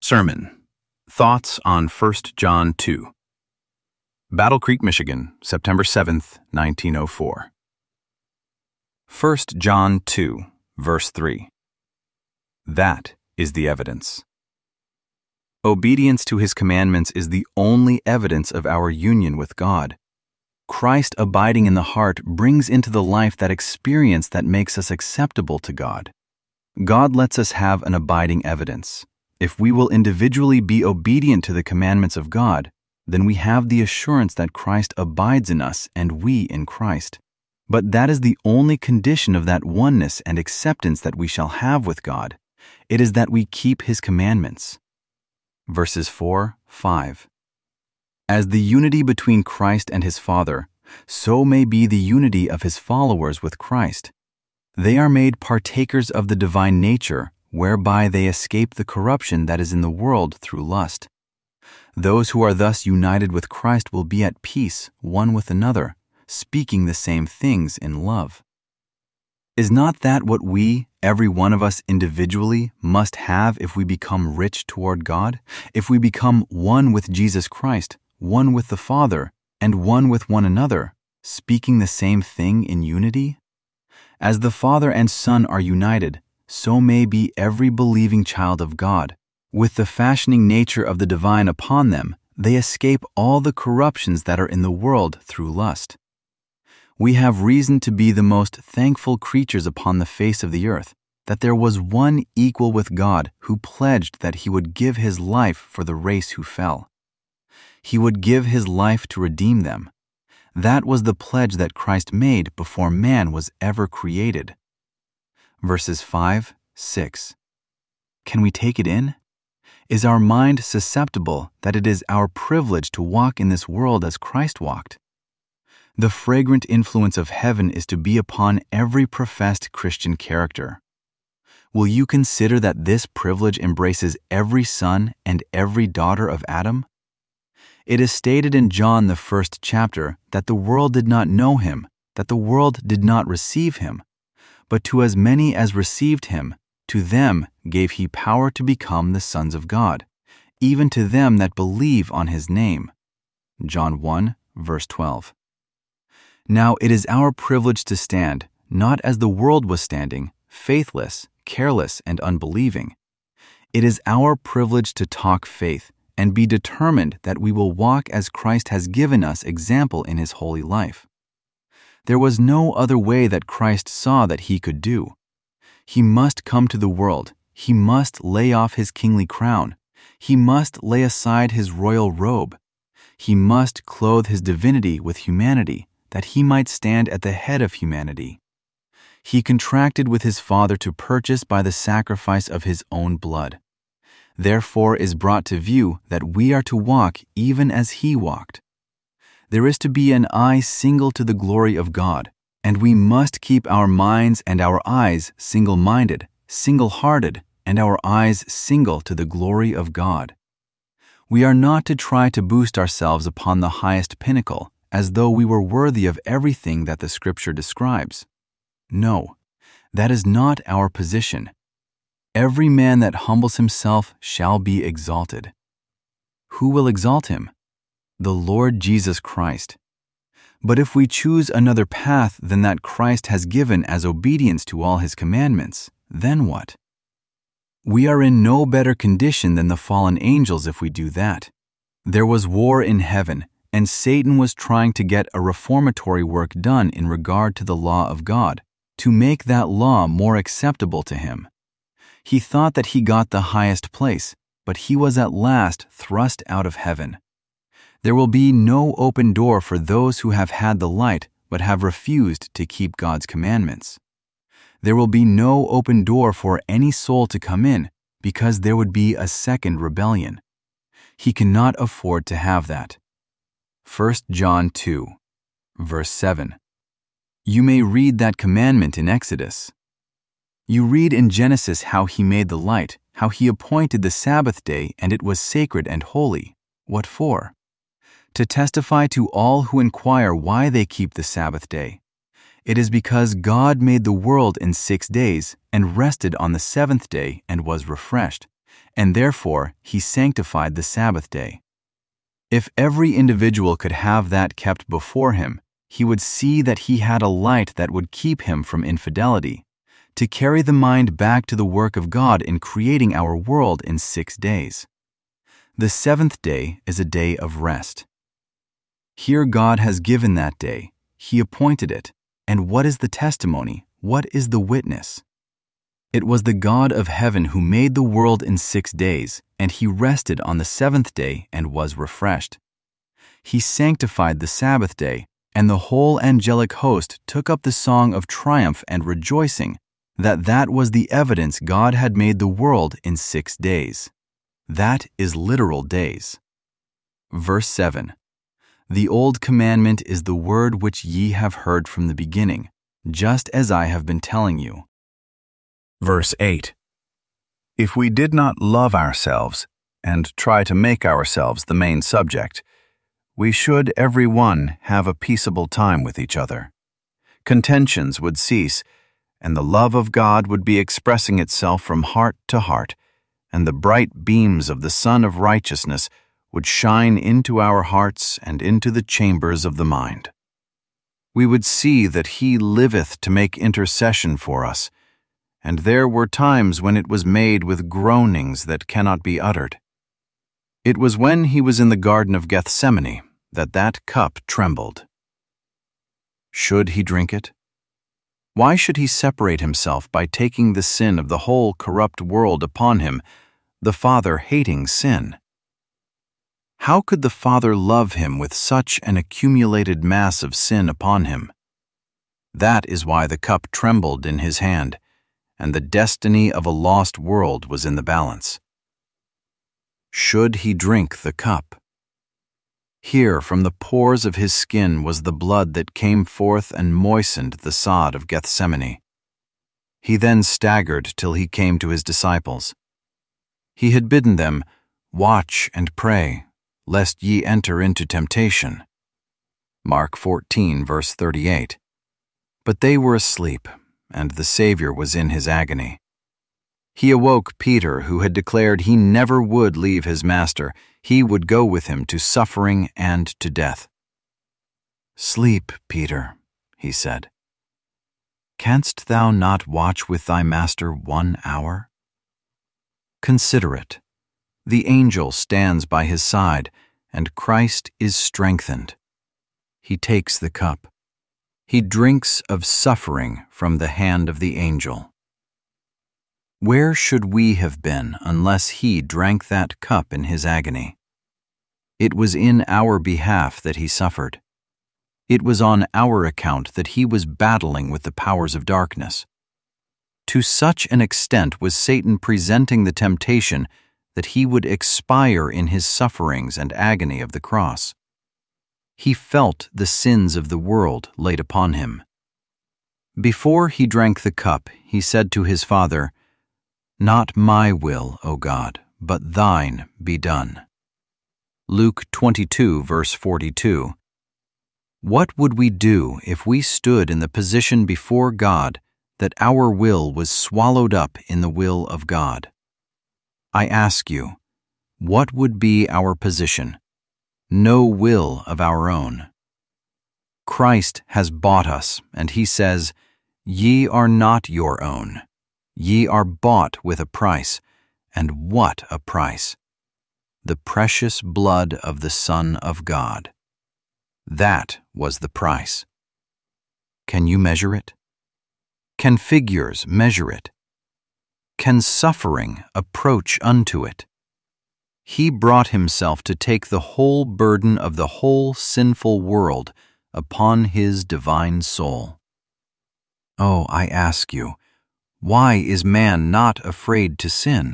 Sermon. Thoughts on 1 John 2. Battle Creek, Michigan, September 7th, 1904. 1 John 2, verse 3. That is the evidence. Obedience to His commandments is the only evidence of our union with God. Christ abiding in the heart brings into the life that experience that makes us acceptable to God. God lets us have an abiding evidence. If we will individually be obedient to the commandments of God, then we have the assurance that Christ abides in us and we in Christ. But that is the only condition of that oneness and acceptance that we shall have with God. It is that we keep His commandments. Verses 4, 5. As the unity between Christ and His Father, so may be the unity of His followers with Christ. They are made partakers of the divine nature, whereby they escape the corruption that is in the world through lust. Those who are thus united with Christ will be at peace one with another, speaking the same things in love. Is not that what we, every one of us individually, must have if we become rich toward God? If we become one with Jesus Christ, one with the Father, and one with one another, speaking the same thing in unity? As the Father and Son are united, so may be every believing child of God. With the fashioning nature of the divine upon them, they escape all the corruptions that are in the world through lust. We have reason to be the most thankful creatures upon the face of the earth, that there was one equal with God who pledged that He would give His life for the race who fell. He would give His life to redeem them. That was the pledge that Christ made before man was ever created. Verses 5, 6. Can we take it in? Is our mind susceptible that it is our privilege to walk in this world as Christ walked? The fragrant influence of heaven is to be upon every professed Christian character. Will you consider that this privilege embraces every son and every daughter of Adam? It is stated in John the 1st chapter that the world did not know Him, that the world did not receive Him. But to as many as received Him, to them gave He power to become the sons of God, even to them that believe on His name. John 1, verse 12. Now it is our privilege to stand, not as the world was standing, faithless, careless, and unbelieving. It is our privilege to talk faith and be determined that we will walk as Christ has given us example in His holy life. There was no other way that Christ saw that He could do. He must come to the world. He must lay off His kingly crown. He must lay aside His royal robe. He must clothe His divinity with humanity, that He might stand at the head of humanity. He contracted with His Father to purchase by the sacrifice of His own blood. Therefore is brought to view that we are to walk even as He walked. There is to be an eye single to the glory of God, and we must keep our minds and our eyes single-minded, single-hearted, and our eyes single to the glory of God. We are not to try to boost ourselves upon the highest pinnacle, as though we were worthy of everything that the Scripture describes. No, that is not our position. Every man that humbles himself shall be exalted. Who will exalt him? The Lord Jesus Christ. But if we choose another path than that Christ has given as obedience to all His commandments, then what? We are in no better condition than the fallen angels if we do that. There was war in heaven, and Satan was trying to get a reformatory work done in regard to the law of God, to make that law more acceptable to him. He thought that he got the highest place, but he was at last thrust out of heaven. There will be no open door for those who have had the light but have refused to keep God's commandments. There will be no open door for any soul to come in because there would be a second rebellion. He cannot afford to have that. 1 John 2, verse 7. You may read that commandment in Exodus. You read in Genesis how He made the light, how He appointed the Sabbath day, and it was sacred and holy. What for? To testify to all who inquire why they keep the Sabbath day. It is because God made the world in 6 days and rested on the seventh day and was refreshed. and therefore he sanctified the Sabbath day. If every individual could have that kept before him, he would see that he had a light that would keep him from infidelity, to carry the mind back to the work of God in creating our world in 6 days. The seventh day is a day of rest. Here God has given that day. He appointed it. And what is the testimony? What is the witness? It was the God of heaven who made the world in 6 days, and he rested on the seventh day and was refreshed. He sanctified the Sabbath day, and the whole angelic host took up the song of triumph and rejoicing, that was the evidence God had made the world in 6 days. That is literal days. Verse 7. The old commandment is the word which ye have heard from the beginning, just as I have been telling you. Verse 8. If we did not love ourselves and try to make ourselves the main subject, we should every one have a peaceable time with each other. Contentions would cease, and the love of God would be expressing itself from heart to heart, and the bright beams of the Sun of Righteousness would shine into our hearts and into the chambers of the mind. We would see that He liveth to make intercession for us, and there were times when it was made with groanings that cannot be uttered. It was when He was in the Garden of Gethsemane that cup trembled. Should He drink it? Why should He separate Himself by taking the sin of the whole corrupt world upon Him, the Father hating sin? How could the Father love Him with such an accumulated mass of sin upon Him? That is why the cup trembled in His hand, and the destiny of a lost world was in the balance. Should He drink the cup? Here from the pores of His skin was the blood that came forth and moistened the sod of Gethsemane. He then staggered till He came to His disciples. He had bidden them, "Watch and pray, lest ye enter into temptation." Mark 14, verse 38. But they were asleep, and the Savior was in His agony. He awoke Peter, who had declared he never would leave his Master. He would go with Him to suffering and to death. "Sleep, Peter," He said. "Canst thou not watch with thy Master 1 hour? Consider it. The angel stands by his side, and Christ is strengthened. He takes the cup. He drinks of suffering from the hand of the angel. Where should we have been unless He drank that cup in His agony? It was in our behalf that He suffered. It was on our account that He was battling with the powers of darkness. To such an extent was Satan presenting the temptation that He would expire in His sufferings and agony of the cross. He felt the sins of the world laid upon Him. Before He drank the cup, He said to His Father, "Not my will, O God, but Thine be done." Luke 22, verse 42. What would we do if we stood in the position before God that our will was swallowed up in the will of God? I ask you, what would be our position? No will of our own. Christ has bought us, and He says, "Ye are not your own. Ye are bought with a price, and what a price! The precious blood of the Son of God." That was the price. Can you measure it? Can figures measure it? Can suffering approach unto it? He brought Himself to take the whole burden of the whole sinful world upon His divine soul. Oh, I ask you, why is man not afraid to sin?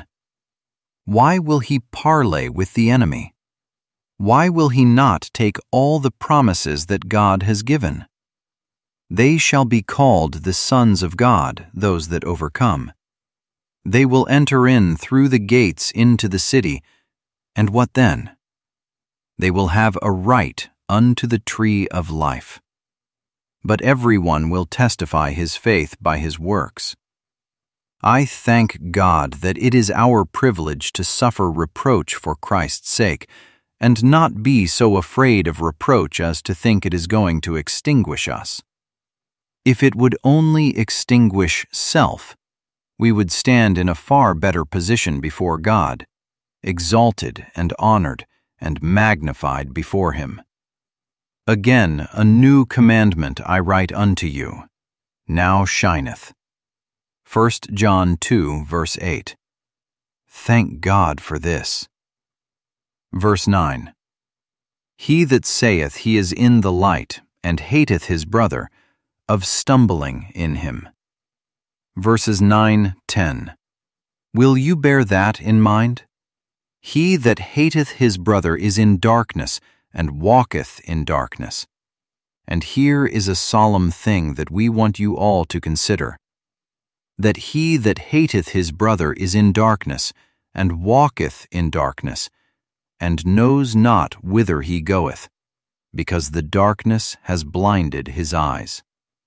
Why will he parley with the enemy? Why will he not take all the promises that God has given? They shall be called the sons of God, those that overcome. They will enter in through the gates into the city, and what then? They will have a right unto the tree of life. But everyone will testify his faith by his works. I thank God that it is our privilege to suffer reproach for Christ's sake, and not be so afraid of reproach as to think it is going to extinguish us. If it would only extinguish self, we would stand in a far better position before God, exalted and honored and magnified before Him. Again, a new commandment I write unto you, now shineth. 1 John 2, verse 8. Thank God for this. Verse 9. He that saith he is in the light, and hateth his brother, of stumbling in him. Verses 9, 10. Will you bear that in mind? He that hateth his brother is in darkness, and walketh in darkness. And here is a solemn thing that we want you all to consider. That he that hateth his brother is in darkness, and walketh in darkness, and knows not whither he goeth, because the darkness has blinded his eyes.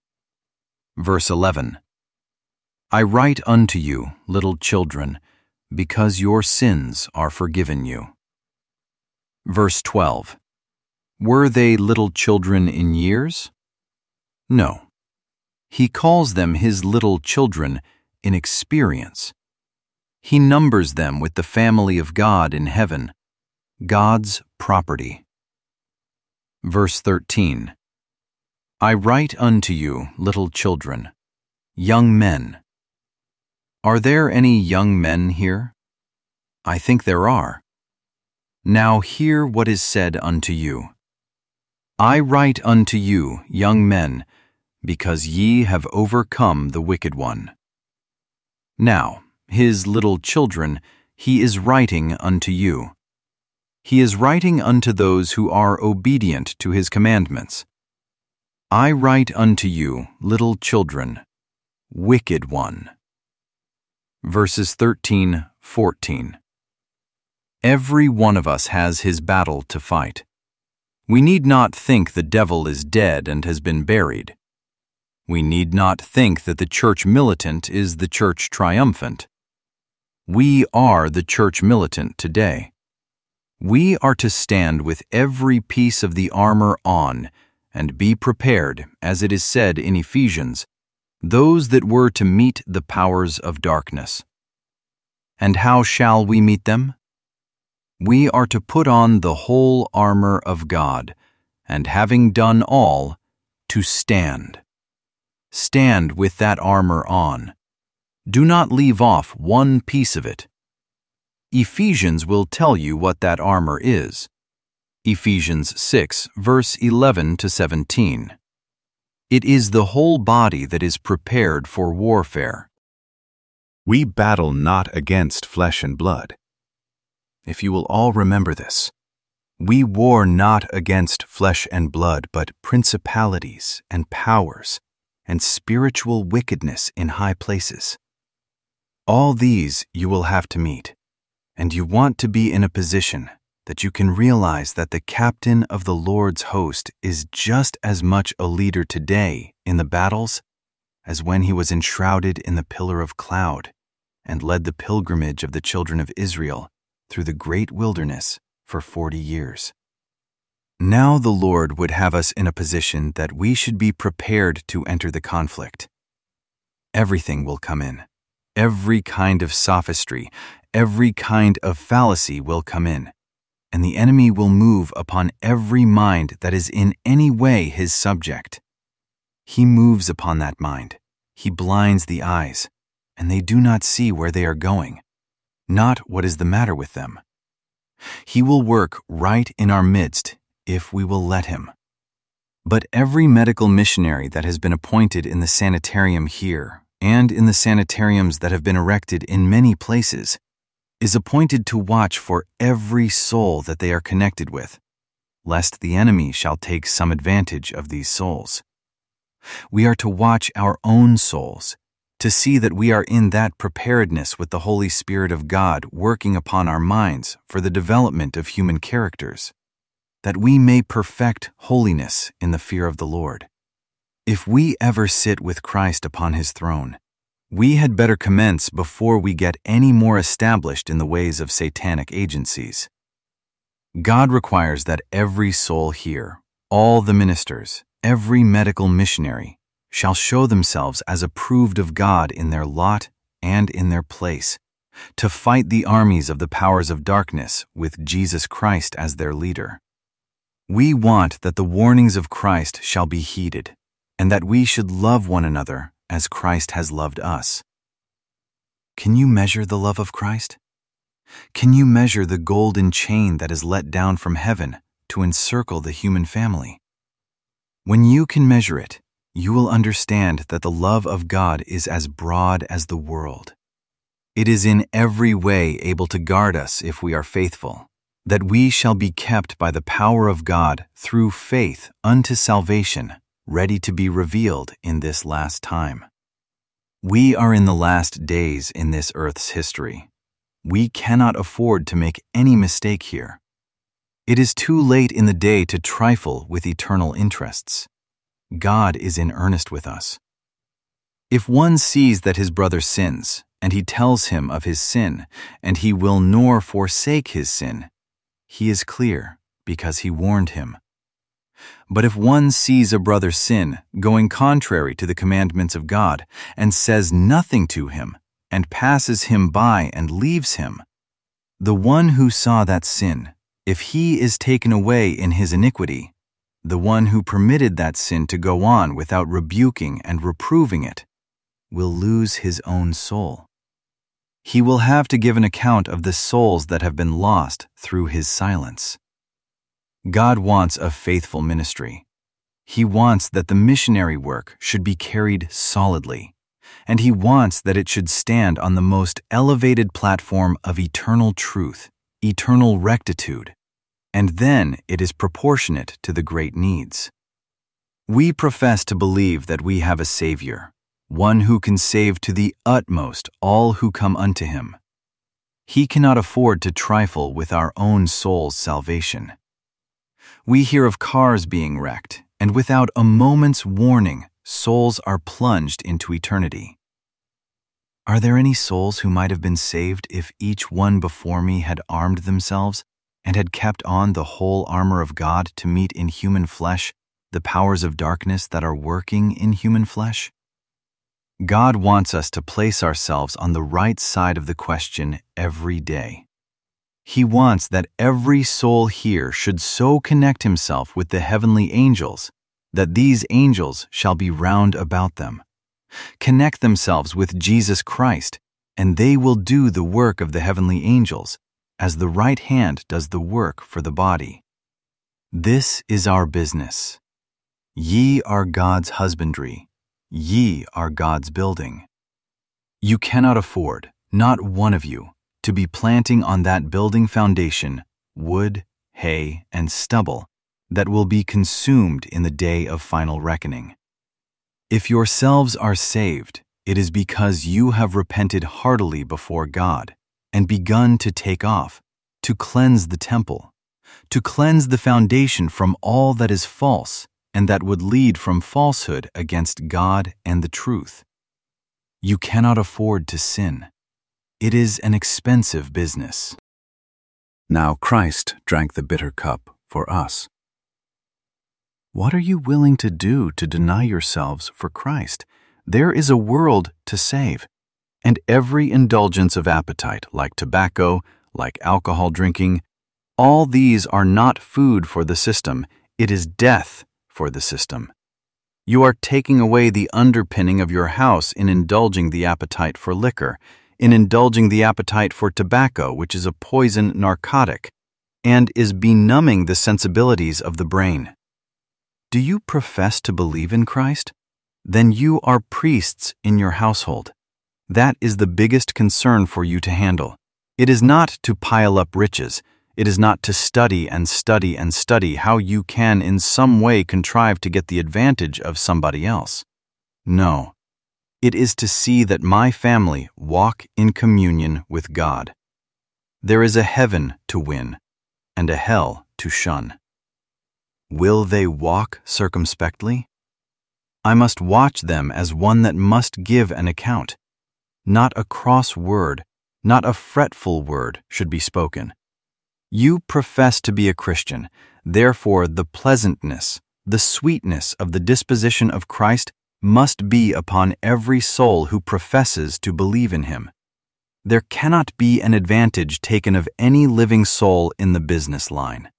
Verse 11. I write unto you, little children, because your sins are forgiven you. Verse 12. Were they little children in years? No. He calls them his little children in experience. He numbers them with the family of God in heaven, God's property. Verse 13. I write unto you, little children, young men. Are there any young men here? I think there are. Now hear what is said unto you. I write unto you, young men, because ye have overcome the wicked one. Now, his little children, he is writing unto you. He is writing unto those who are obedient to his commandments. I write unto you, little children, wicked one. Verses 13, 14. Every one of us has his battle to fight. We need not think the devil is dead and has been buried. We need not think that the church militant is the church triumphant. We are the church militant today. We are to stand with every piece of the armor on and be prepared, as it is said in Ephesians, those that were to meet the powers of darkness. And how shall we meet them? We are to put on the whole armor of God, and having done all, to stand. Stand with that armor on. Do not leave off one piece of it. Ephesians will tell you what that armor is. Ephesians 6, verse 11 to 17. It is the whole body that is prepared for warfare. We battle not against flesh and blood. If you will all remember this, we war not against flesh and blood, but principalities and powers and spiritual wickedness in high places. All these you will have to meet, and you want to be in a position that you can realize that the captain of the Lord's host is just as much a leader today in the battles as when he was enshrouded in the pillar of cloud and led the pilgrimage of the children of Israel through the great wilderness for 40 years. Now the Lord would have us in a position that we should be prepared to enter the conflict. Everything will come in. Every kind of sophistry, every kind of fallacy will come in, and the enemy will move upon every mind that is in any way his subject. He moves upon that mind. He blinds the eyes, and they do not see where they are going, not what is the matter with them. He will work right in our midst if we will let him. But every medical missionary that has been appointed in the sanitarium here and in the sanitariums that have been erected in many places is appointed to watch for every soul that they are connected with, lest the enemy shall take some advantage of these souls. We are to watch our own souls, to see that we are in that preparedness with the Holy Spirit of God working upon our minds for the development of human characters, that we may perfect holiness in the fear of the Lord. If we ever sit with Christ upon his throne, We had better commence before we get any more established in the ways of satanic agencies. God requires that every soul here, all the ministers, every medical missionary, shall show themselves as approved of God in their lot and in their place, to fight the armies of the powers of darkness with Jesus Christ as their leader. We want that the warnings of Christ shall be heeded, and that we should love one another as Christ has loved us. Can you measure the love of Christ? Can you measure the golden chain that is let down from heaven to encircle the human family? When you can measure it, you will understand that the love of God is as broad as the world. It is in every way able to guard us if we are faithful, that we shall be kept by the power of God through faith unto salvation, ready to be revealed in this last time. We are in the last days in this earth's history. We cannot afford to make any mistake here. It is too late in the day to trifle with eternal interests. God is in earnest with us. If one sees that his brother sins, and he tells him of his sin, and he will nor forsake his sin, he is clear, because he warned him. But if one sees a brother sin, going contrary to the commandments of God, and says nothing to him, and passes him by and leaves him, the one who saw that sin, if he is taken away in his iniquity, the one who permitted that sin to go on without rebuking and reproving it, will lose his own soul. He will have to give an account of the souls that have been lost through his silence. God wants a faithful ministry. He wants that the missionary work should be carried solidly, and he wants that it should stand on the most elevated platform of eternal truth, eternal rectitude, and then it is proportionate to the great needs. We profess to believe that we have a Savior, one who can save to the utmost all who come unto him. He cannot afford to trifle with our own soul's salvation. We hear of cars being wrecked, and without a moment's warning, souls are plunged into eternity. Are there any souls who might have been saved if each one before me had armed themselves and had kept on the whole armor of God to meet in human flesh the powers of darkness that are working in human flesh? God wants us to place ourselves on the right side of the question every day. He wants that every soul here should so connect himself with the heavenly angels that these angels shall be round about them. Connect themselves with Jesus Christ, and they will do the work of the heavenly angels, as the right hand does the work for the body. This is our business. Ye are God's husbandry. Ye are God's building. You cannot afford, not one of you, to be planting on that building foundation wood, hay, and stubble that will be consumed in the day of final reckoning. If yourselves are saved, it is because you have repented heartily before God and begun to take off, to cleanse the temple, to cleanse the foundation from all that is false and that would lead from falsehood against God and the truth. You cannot afford to sin. It is an expensive business. Now Christ drank the bitter cup for us. What are you willing to do to deny yourselves for Christ? There is a world to save, and every indulgence of appetite, like tobacco, like alcohol drinking, all these are not food for the system, it is death for the system. You are taking away the underpinning of your house in indulging the appetite for liquor, in indulging the appetite for tobacco, which is a poison narcotic, and is benumbing the sensibilities of the brain. Do you profess to believe in Christ? Then you are priests in your household. That is the biggest concern for you to handle. It is not to pile up riches. It is not to study and study and study how you can in some way contrive to get the advantage of somebody else. No. It is to see that my family walk in communion with God. There is a heaven to win and a hell to shun. Will they walk circumspectly? I must watch them as one that must give an account, Not a cross word, not a fretful word should be spoken. You profess to be a Christian, therefore the pleasantness, the sweetness of the disposition of Christ must be upon every soul who professes to believe in Him. There cannot be an advantage taken of any living soul in the business line.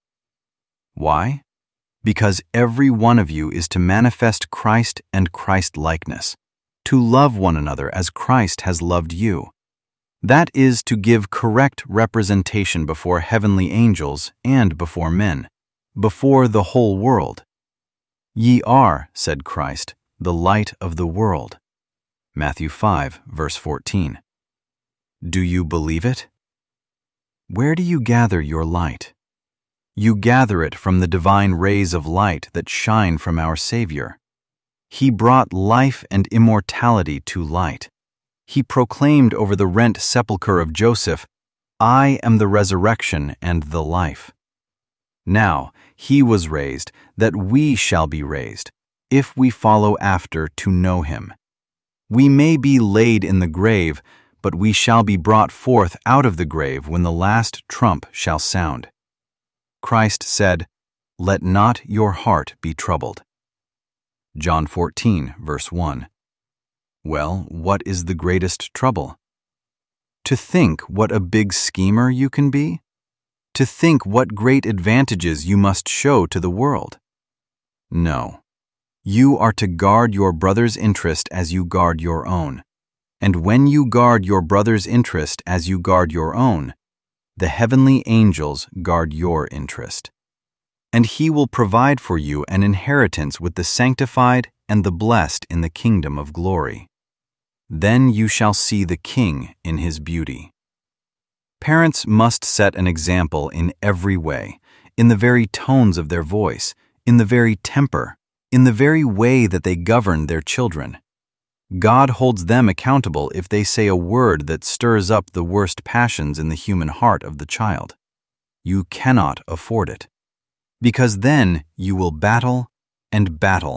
Why? Because every one of you is to manifest Christ and Christ-likeness, to love one another as Christ has loved you. That is to give correct representation before heavenly angels and before men, before the whole world. Ye are, said Christ, the light of the world. Matthew 5, verse 14. Do you believe it? Where do you gather your light? You gather it from the divine rays of light that shine from our Savior. He brought life and immortality to light. He proclaimed over the rent sepulchre of Joseph, I am the resurrection and the life. Now He was raised, that we shall be raised, if we follow after to know Him. We may be laid in the grave, but we shall be brought forth out of the grave when the last trump shall sound. Christ said, Let not your heart be troubled. John 14, verse 1. Well, what is the greatest trouble? To think what a big schemer you can be? To think what great advantages you must show to the world? No. You are to guard your brother's interest as you guard your own. And when you guard your brother's interest as you guard your own, the heavenly angels guard your interest. And He will provide for you an inheritance with the sanctified and the blessed in the kingdom of glory. Then you shall see the King in His beauty. Parents must set an example in every way, in the very tones of their voice, in the very temper, in the very way that they govern their children. God holds them accountable if they say a word that stirs up the worst passions in the human heart of the child. You cannot afford it, because then you will battle and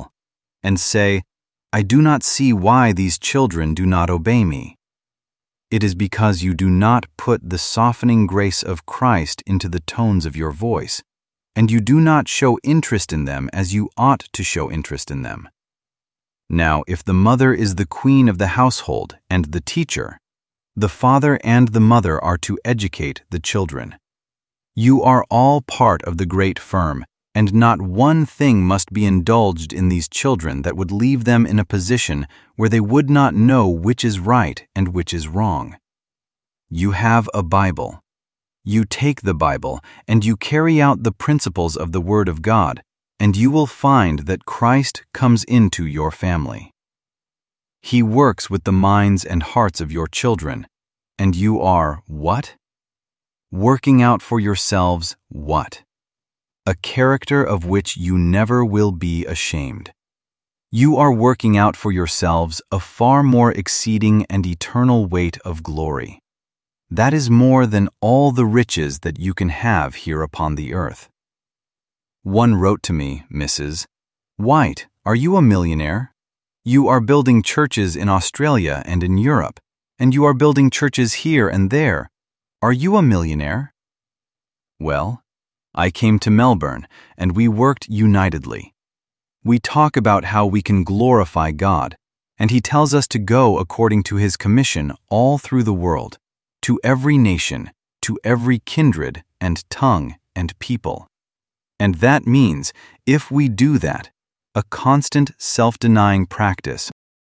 say, I do not see why these children do not obey me. It is because you do not put the softening grace of Christ into the tones of your voice, and you do not show interest in them as you ought to show interest in them. Now, if the mother is the queen of the household and the teacher, the father and the mother are to educate the children. You are all part of the great firm, and not one thing must be indulged in these children that would leave them in a position where they would not know which is right and which is wrong. You have a Bible. You take the Bible and you carry out the principles of the Word of God, and you will find that Christ comes into your family. He works with the minds and hearts of your children, and you are what? Working out for yourselves what? A character of which you never will be ashamed. You are working out for yourselves a far more exceeding and eternal weight of glory. That is more than all the riches that you can have here upon the earth. One wrote to me, Mrs. White, are you a millionaire? You are building churches in Australia and in Europe, and you are building churches here and there. Are you a millionaire? Well, I came to Melbourne, and we worked unitedly. We talk about how we can glorify God, and He tells us to go according to His commission all through the world, to every nation, to every kindred and tongue and people. And that means, if we do that, a constant self-denying practice.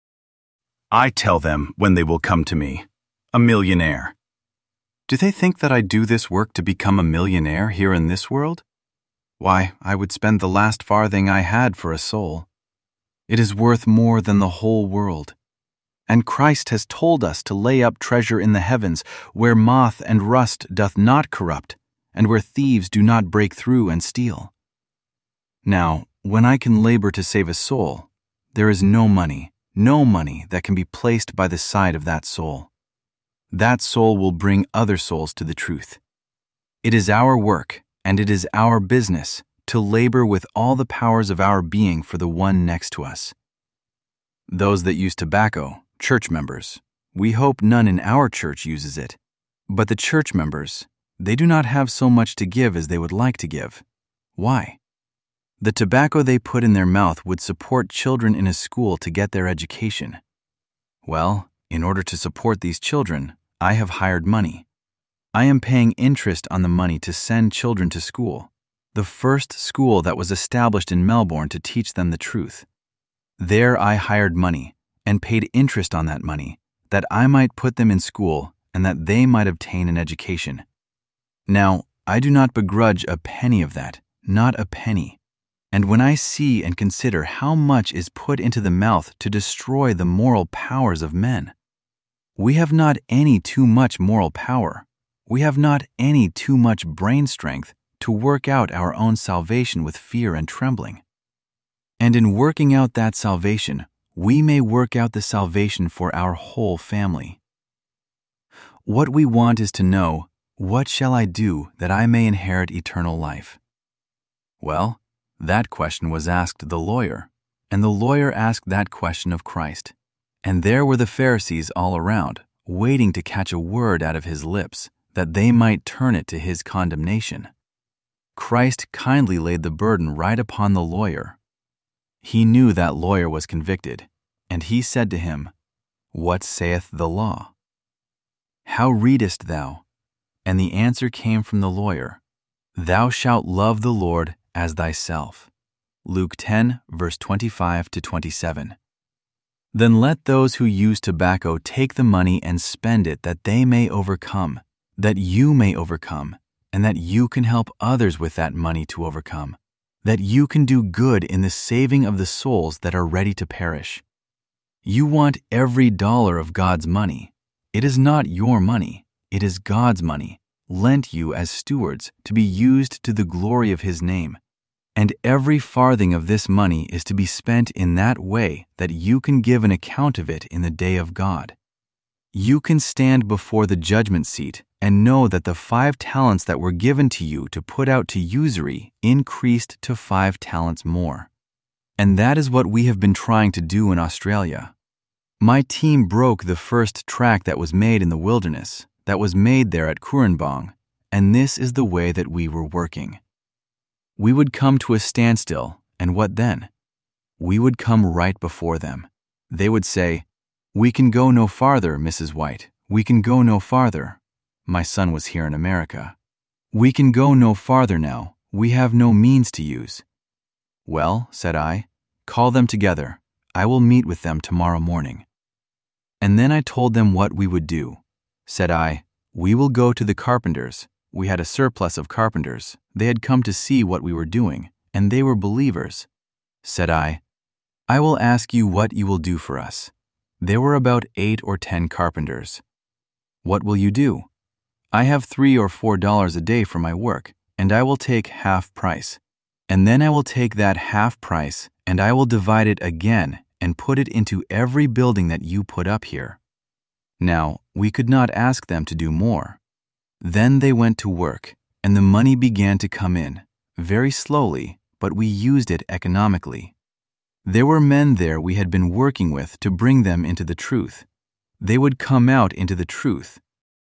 I tell them when they will come to me, a millionaire. Do they think that I do this work to become a millionaire here in this world? Why, I would spend the last farthing I had for a soul. It is worth more than the whole world. And Christ has told us to lay up treasure in the heavens, where moth and rust doth not corrupt, and where thieves do not break through and steal. Now, when I can labor to save a soul, there is no money that can be placed by the side of that soul. That soul will bring other souls to the truth. It is our work, and it is our business, to labor with all the powers of our being for the one next to us. Those that use tobacco, church members, We hope none in our church uses it. But the church members, they do not have so much to give as they would like to give. Why? The tobacco they put in their mouth would support children in a school to get their education. Well, in order to support these children, I have hired money. I am paying interest on the money to send children to school, the first school that was established in Melbourne to teach them the truth. There I hired money and paid interest on that money, that I might put them in school and that they might obtain an education. Now, I do not begrudge a penny of that, not a penny. And when I see and consider how much is put into the mouth to destroy the moral powers of men, we have not any too much moral power. We have not any too much brain strength to work out our own salvation with fear and trembling. And in working out that salvation, we may work out the salvation for our whole family. What we want is to know, what shall I do that I may inherit eternal life? Well, that question was asked the lawyer, and the lawyer asked that question of Christ. And there were the Pharisees all around, waiting to catch a word out of his lips, that they might turn it to his condemnation. Christ kindly laid the burden right upon the lawyer. He knew that lawyer was convicted, and he said to him, "What saith the law? How readest thou?" And the answer came from the lawyer, "Thou shalt love the Lord as thyself." Luke 10, verse 25 to 27. Then let those who use tobacco take the money and spend it that they may overcome, that you may overcome, and that you can help others with that money to overcome, that you can do good in the saving of the souls that are ready to perish. You want every dollar of God's money. It is not your money, it is God's money, lent you as stewards to be used to the glory of His name. And every farthing of this money is to be spent in that way that you can give an account of it in the day of God. You can stand before the judgment seat and know that the 5 talents that were given to you to put out to usury increased to 5 talents more. And that is what we have been trying to do in Australia. My team broke the first track that was made in the wilderness, that was made there at Kurrambong, and this is the way that we were working. We would come to a standstill, and what then? We would come right before them. They would say, "We can go no farther, Mrs. White. We can go no farther." My son was here in America. "We can go no farther now. We have no means to use." "Well," said I, "call them together. I will meet with them tomorrow morning." And then I told them what we would do. Said I, "We will go to the carpenters." We had a surplus of carpenters. They had come to see what we were doing, and they were believers. Said I will ask you what you will do for us. There were about 8 or 10 carpenters. "What will you do?" "I have $3 or $4 a day for my work, and I will take half price. And then I will take that half price, and I will divide it again and put it into every building that you put up here." Now, we could not ask them to do more. Then they went to work, and the money began to come in, very slowly, but we used it economically. There were men there we had been working with to bring them into the truth. They would come out into the truth.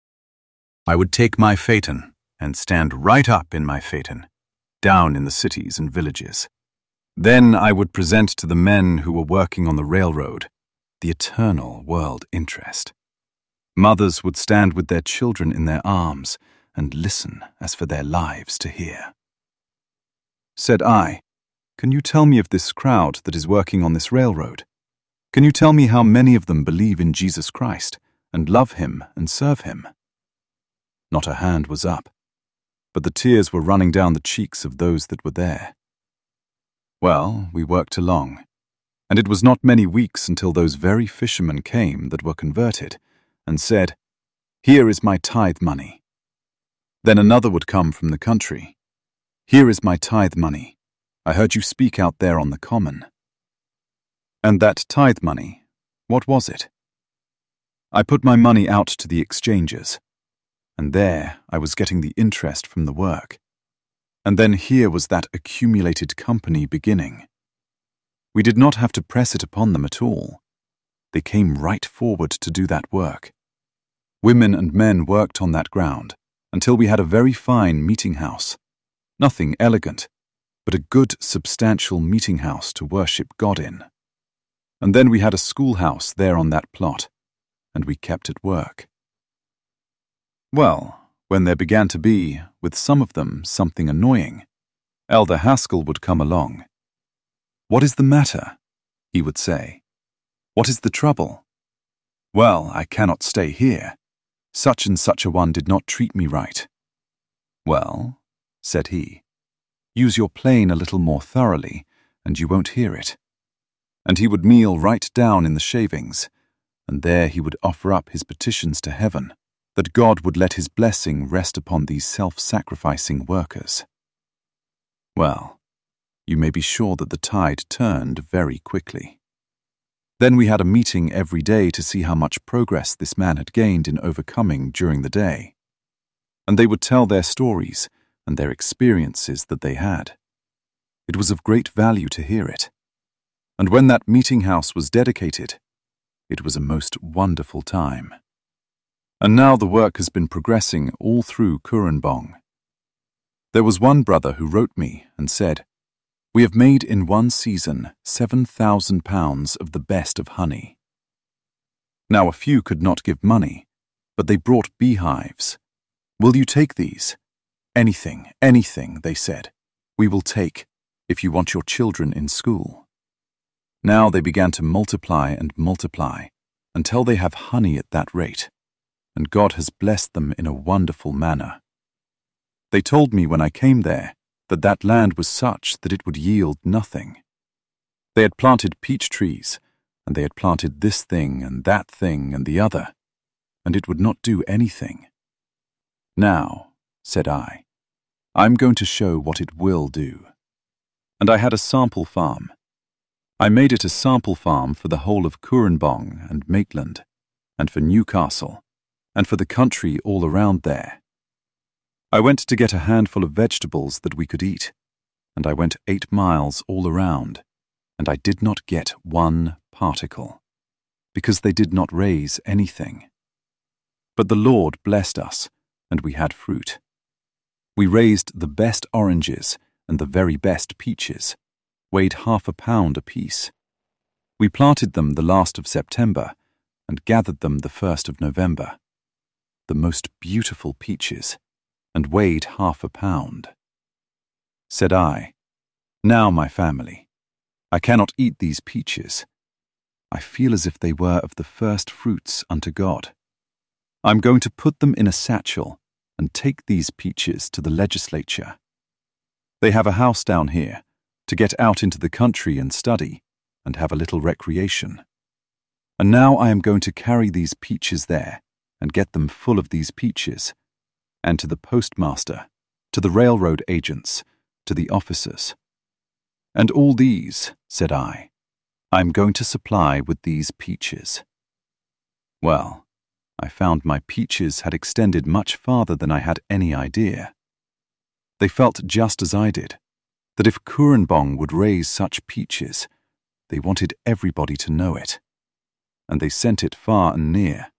I would take my phaeton and stand right up in my phaeton, down in the cities and villages. Then I would present to the men who were working on the railroad the eternal world interest. Mothers would stand with their children in their arms and listen as for their lives to hear. Said I, "Can you tell me of this crowd that is working on this railroad? Can you tell me how many of them believe in Jesus Christ and love Him and serve Him?" Not a hand was up, but the tears were running down the cheeks of those that were there. Well, we worked along, and it was not many weeks until those very fishermen came that were converted and said, "Here is my tithe money." Then another would come from the country. "Here is my tithe money. I heard you speak out there on the common." And that tithe money, what was it? I put my money out to the exchanges, and there I was getting the interest from the work. And then here was that accumulated company beginning. We did not have to press it upon them at all. They came right forward to do that work. Women and men worked on that ground until we had a very fine meeting house. Nothing elegant, but a good, substantial meeting house to worship God in. And then we had a schoolhouse there on that plot, and we kept at work. Well, when there began to be, with some of them, something annoying, Elder Haskell would come along. "What is the matter?" he would say. "What is the trouble?" "Well, I cannot stay here. Such and such a one did not treat me right." "Well," said he, "use your plane a little more thoroughly, and you won't hear it." And he would kneel right down in the shavings, and there he would offer up his petitions to heaven, that God would let his blessing rest upon these self-sacrificing workers. Well, you may be sure that the tide turned very quickly. Then we had a meeting every day to see how much progress this man had gained in overcoming during the day. And they would tell their stories and their experiences that they had. It was of great value to hear it. And when that meeting house was dedicated, it was a most wonderful time. And now the work has been progressing all through Kurunbong. There was one brother who wrote me and said, "We have made in one season 7,000 pounds of the best of honey." Now a few could not give money, but they brought beehives. "Will you take these?" "Anything, anything," they said. "We will take, if you want your children in school." Now they began to multiply and multiply, until they have honey at that rate, and God has blessed them in a wonderful manner. They told me when I came there that that land was such that it would yield nothing. They had planted peach trees, and they had planted this thing and that thing and the other, and it would not do anything. "Now," said I, "I'm going to show what it will do." And I had a sample farm. I made it a sample farm for the whole of Kurunbong and Maitland, and for Newcastle, and for the country all around there. I went to get a handful of vegetables that we could eat, and I went 8 miles all around, and I did not get one particle, because they did not raise anything. But the Lord blessed us, and we had fruit. We raised the best oranges and the very best peaches, weighed 1/2 pound apiece. We planted them the last of September, and gathered them the 1st of November. The most beautiful peaches, and weighed 1/2 pound. Said I, "Now, my family, I cannot eat these peaches. I feel as if they were of the first fruits unto God. I'm going to put them in a satchel and take these peaches to the legislature. They have a house down here to get out into the country and study and have a little recreation. And now I am going to carry these peaches there and get them full of these peaches, and to the postmaster, to the railroad agents, to the officers. And all these," said I'm going to supply with these peaches." Well, I found my peaches had extended much farther than I had any idea. They felt just as I did, that if Kurunbong would raise such peaches, they wanted everybody to know it, and they sent it far and near.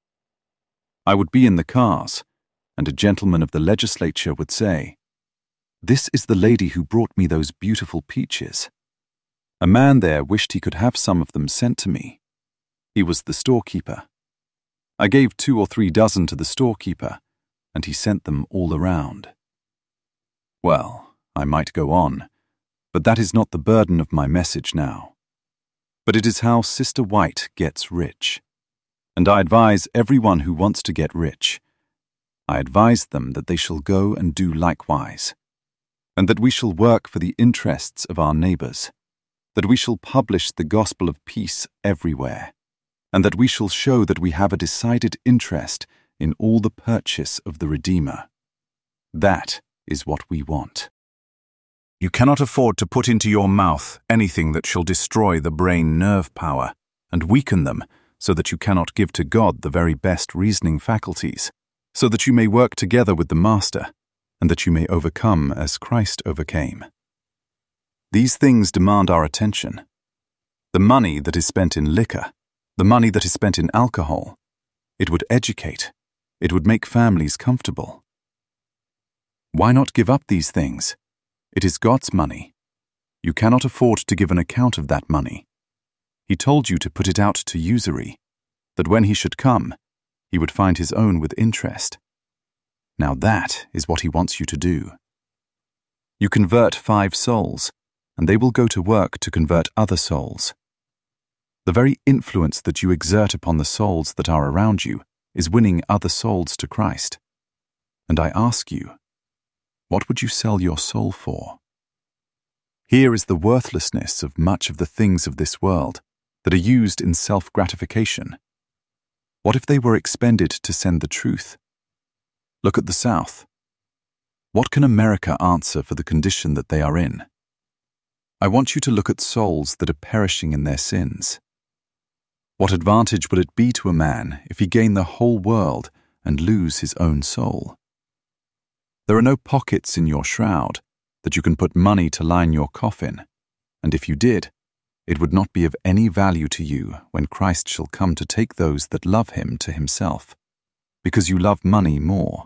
I would be in the cars, and a gentleman of the legislature would say, "This is the lady who brought me those beautiful peaches." A man there wished he could have some of them sent to me. He was the storekeeper. I gave 2 or 3 dozen to the storekeeper, and he sent them all around. Well, I might go on, but that is not the burden of my message now. But it is how Sister White gets rich. And I advise everyone who wants to get rich, I advise them that they shall go and do likewise, and that we shall work for the interests of our neighbors, that we shall publish the gospel of peace everywhere, and that we shall show that we have a decided interest in all the purchase of the Redeemer. That is what we want. You cannot afford to put into your mouth anything that shall destroy the brain nerve power and weaken them so that you cannot give to God the very best reasoning faculties, so that you may work together with the Master, and that you may overcome as Christ overcame. These things demand our attention. The money that is spent in liquor, The money that is spent in alcohol, it would educate, it would make families comfortable. Why not give up these things? It is God's money. You cannot afford to give an account of that money. He told you to put it out to usury, that when he should come, he would find his own with interest. Now that is what he wants you to do. You convert 5 souls, and they will go to work to convert other souls. The very influence that you exert upon the souls that are around you is winning other souls to Christ. And I ask you, what would you sell your soul for? Here is the worthlessness of much of the things of this world that are used in self-gratification. What if they were expended to send the truth? Look at the South. What can America answer for the condition that they are in? I want you to look at souls that are perishing in their sins. What advantage would it be to a man if he gained the whole world and lose his own soul? There are no pockets in your shroud that you can put money to line your coffin, and if you did, it would not be of any value to you when Christ shall come to take those that love him to himself, because you love money more.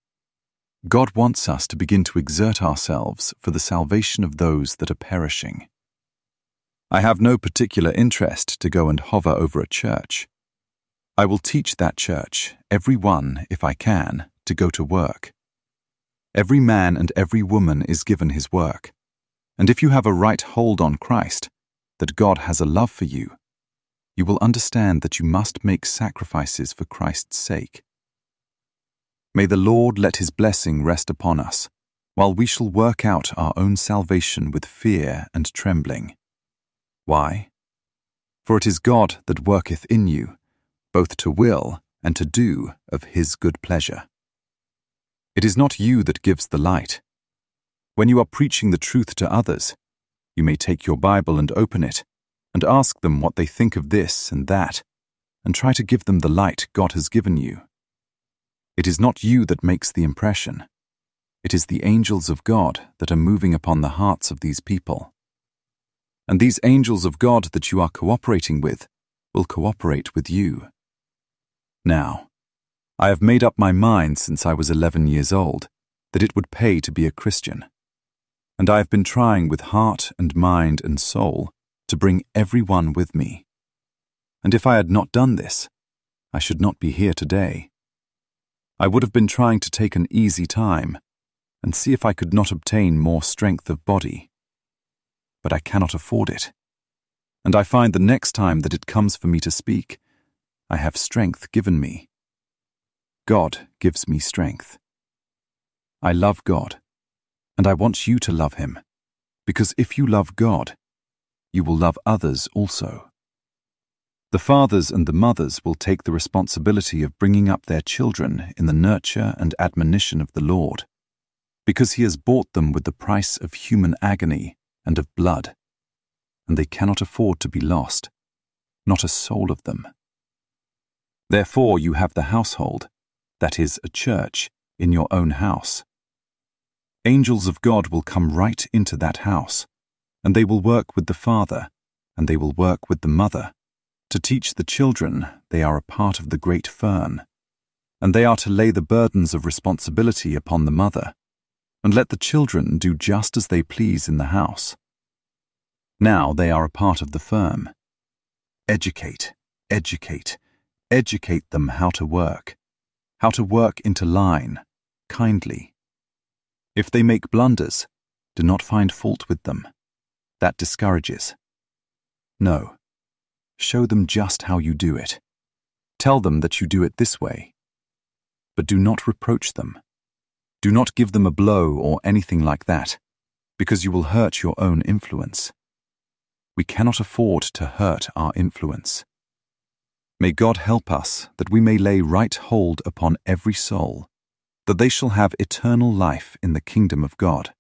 God wants us to begin to exert ourselves for the salvation of those that are perishing. I have no particular interest to go and hover over a church. I will teach that church, every one, if I can, to go to work. Every man and every woman is given his work, and if you have a right hold on Christ, that God has a love for you, you will understand that you must make sacrifices for Christ's sake. May the Lord let his blessing rest upon us, while we shall work out our own salvation with fear and trembling. Why? For it is God that worketh in you, both to will and to do of his good pleasure. It is not you that gives the light. When you are preaching the truth to others, you may take your Bible and open it, and ask them what they think of this and that, and try to give them the light God has given you. It is not you that makes the impression. It is the angels of God that are moving upon the hearts of these people. And these angels of God that you are cooperating with will cooperate with you. Now, I have made up my mind since I was 11 years old that it would pay to be a Christian. And I have been trying with heart and mind and soul to bring everyone with me. And if I had not done this, I should not be here today. I would have been trying to take an easy time and see if I could not obtain more strength of body. But I cannot afford it. And I find the next time that it comes for me to speak, I have strength given me. God gives me strength. I love God, and I want you to love him, because if you love God, you will love others also. The fathers and the mothers will take the responsibility of bringing up their children in the nurture and admonition of the Lord, because he has bought them with the price of human agony and of blood, and they cannot afford to be lost, not a soul of them. Therefore you have the household, that is, a church, in your own house. Angels of God will come right into that house, and they will work with the father, and they will work with the mother, to teach the children they are a part of the great fern, and they are to lay the burdens of responsibility upon the mother, and let the children do just as they please in the house. Now they are a part of the firm. Educate, educate, educate them how to work into line, kindly. If they make blunders, do not find fault with them. That discourages. No. Show them just how you do it. Tell them that you do it this way. But do not reproach them. Do not give them a blow or anything like that, because you will hurt your own influence. We cannot afford to hurt our influence. May God help us that we may lay right hold upon every soul, that they shall have eternal life in the kingdom of God.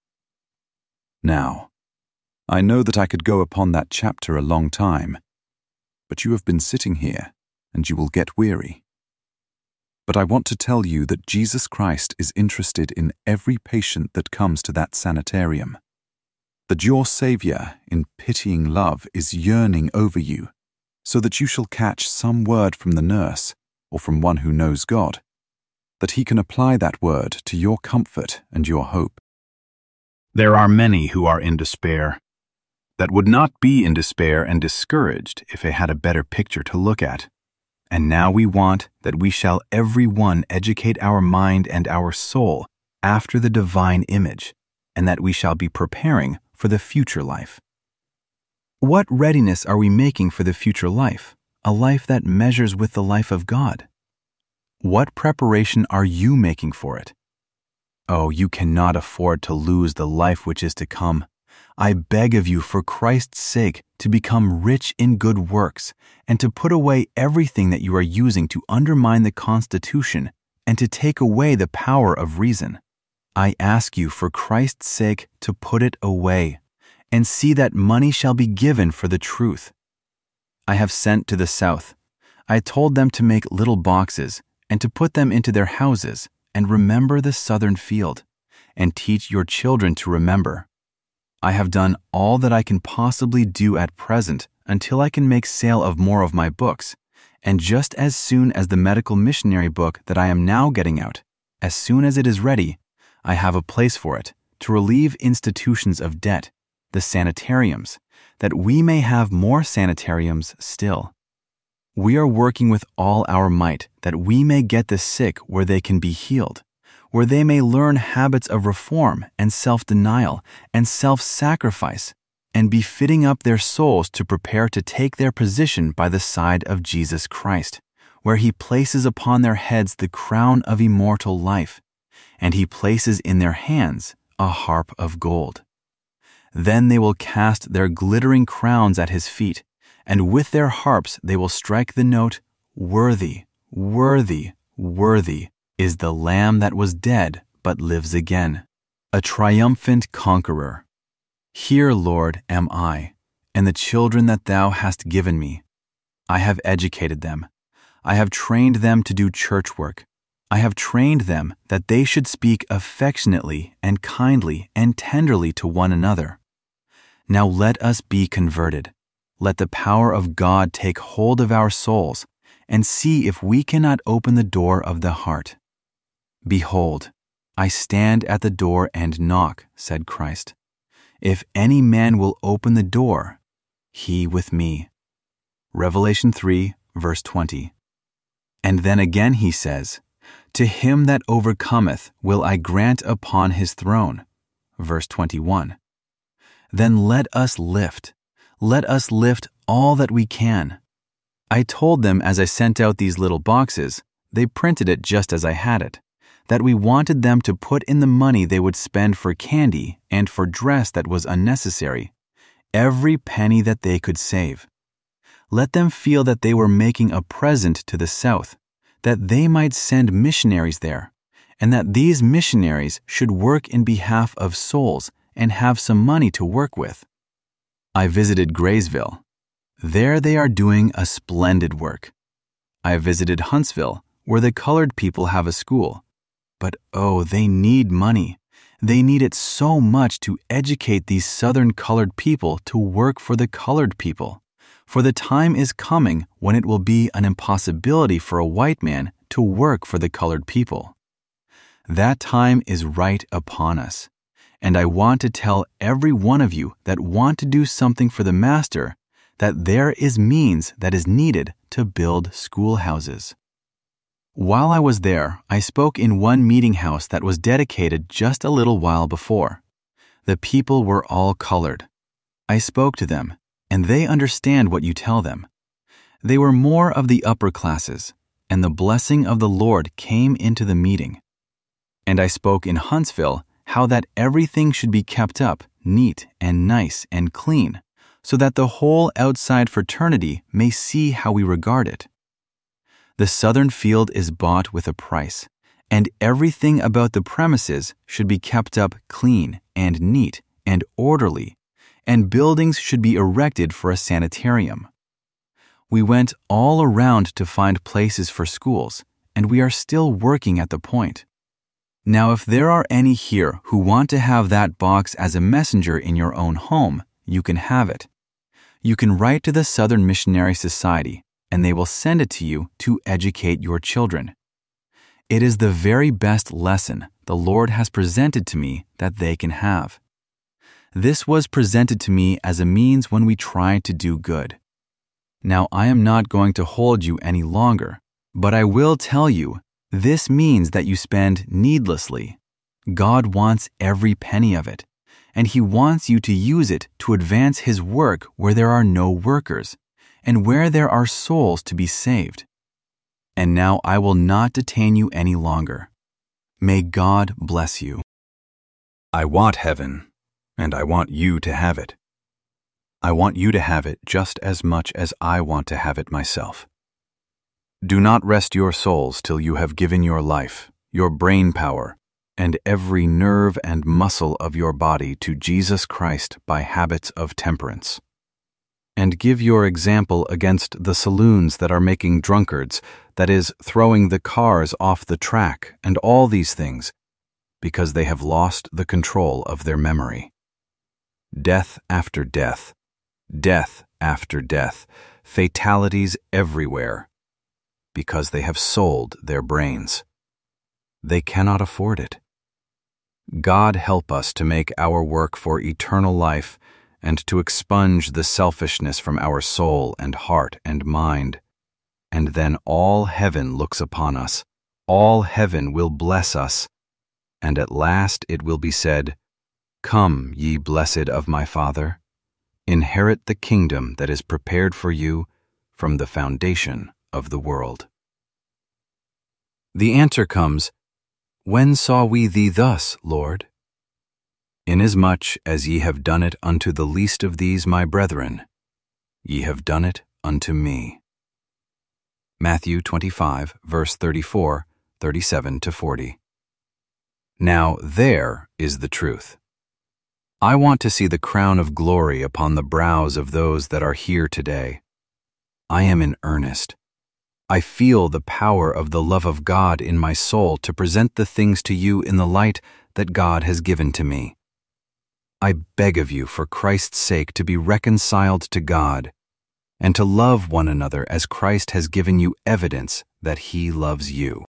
Now, I know that I could go upon that chapter a long time, but you have been sitting here, and you will get weary. But I want to tell you that Jesus Christ is interested in every patient that comes to that sanitarium, that your Savior, in pitying love, is yearning over you, so that you shall catch some word from the nurse or from one who knows God, that he can apply that word to your comfort and your hope. There are many who are in despair, that would not be in despair and discouraged if they had a better picture to look at. And now we want that we shall every one educate our mind and our soul after the divine image, and that we shall be preparing for the future life. What readiness are we making for the future life, a life that measures with the life of God? What preparation are you making for it? Oh, you cannot afford to lose the life which is to come. I beg of you, for Christ's sake, to become rich in good works, and to put away everything that you are using to undermine the Constitution and to take away the power of reason. I ask you, for Christ's sake, to put it away, and see that money shall be given for the truth. I have sent to the south. I told them to make little boxes, and to put them into their houses, and remember the southern field, and teach your children to remember. I have done all that I can possibly do at present until I can make sale of more of my books, and just as soon as the medical missionary book that I am now getting out, as soon as it is ready, I have a place for it, to relieve institutions of debt, the sanitariums, that we may have more sanitariums still. We are working with all our might that we may get the sick where they can be healed, where they may learn habits of reform and self-denial and self-sacrifice, and be fitting up their souls to prepare to take their position by the side of Jesus Christ, where he places upon their heads the crown of immortal life, and he places in their hands a harp of gold. Then they will cast their glittering crowns at his feet, and with their harps they will strike the note, "Worthy, worthy, worthy is the Lamb that was dead but lives again, a triumphant conqueror. Here, Lord, am I, and the children that thou hast given me. I have educated them. I have trained them to do church work. I have trained them that they should speak affectionately and kindly and tenderly to one another. Now let us be converted. Let the power of God take hold of our souls, and see if we cannot open the door of the heart. Behold, I stand at the door and knock, said Christ. If any man will open the door, he with me. Revelation 3, verse 20. And then again he says, To him that overcometh will I grant upon his throne. Verse 21. Then let us lift all that we can. I told them as I sent out these little boxes, they printed it just as I had it, that we wanted them to put in the money they would spend for candy and for dress that was unnecessary, every penny that they could save. Let them feel that they were making a present to the South, that they might send missionaries there, and that these missionaries should work in behalf of souls and have some money to work with. I visited Graysville. There they are doing a splendid work. I visited Huntsville, where the colored people have a school. But oh, they need money. They need it so much to educate these Southern colored people to work for the colored people. For the time is coming when it will be an impossibility for a white man to work for the colored people. That time is right upon us. And I want to tell every one of you that want to do something for the Master that there is means that is needed to build schoolhouses. While I was there, I spoke in one meeting house that was dedicated just a little while before. The people were all colored. I spoke to them, and they understand what you tell them. They were more of the upper classes, and the blessing of the Lord came into the meeting. And I spoke in Huntsville how that everything should be kept up, neat and nice and clean, so that the whole outside fraternity may see how we regard it. The southern field is bought with a price, and everything about the premises should be kept up clean and neat and orderly, and buildings should be erected for a sanitarium. We went all around to find places for schools, and we are still working at the point. Now, if there are any here who want to have that box as a messenger in your own home, you can have it. You can write to the Southern Missionary Society, and they will send it to you to educate your children. It is the very best lesson the Lord has presented to me that they can have. This was presented to me as a means when we try to do good. Now, I am not going to hold you any longer, but I will tell you, this means that you spend needlessly. God wants every penny of it, and He wants you to use it to advance His work where there are no workers, and where there are souls to be saved. And now I will not detain you any longer. May God bless you. I want heaven, and I want you to have it. I want you to have it just as much as I want to have it myself. Do not rest your souls till you have given your life, your brain power, and every nerve and muscle of your body to Jesus Christ by habits of temperance. And give your example against the saloons that are making drunkards, that is, throwing the cars off the track and all these things, because they have lost the control of their memory. Death after death, death after death, fatalities everywhere, because they have sold their brains. They cannot afford it. God help us to make our work for eternal life and to expunge the selfishness from our soul and heart and mind. And then all heaven looks upon us, all heaven will bless us, and at last it will be said, "Come, ye blessed of my Father, inherit the kingdom that is prepared for you from the foundation of the world." The answer comes, "When saw we thee thus, Lord?" "Inasmuch as ye have done it unto the least of these my brethren, ye have done it unto me." Matthew 25, verse 34, 37-40. Now there is the truth. I want to see the crown of glory upon the brows of those that are here today. I am in earnest. I feel the power of the love of God in my soul to present the things to you in the light that God has given to me. I beg of you for Christ's sake to be reconciled to God and to love one another as Christ has given you evidence that He loves you.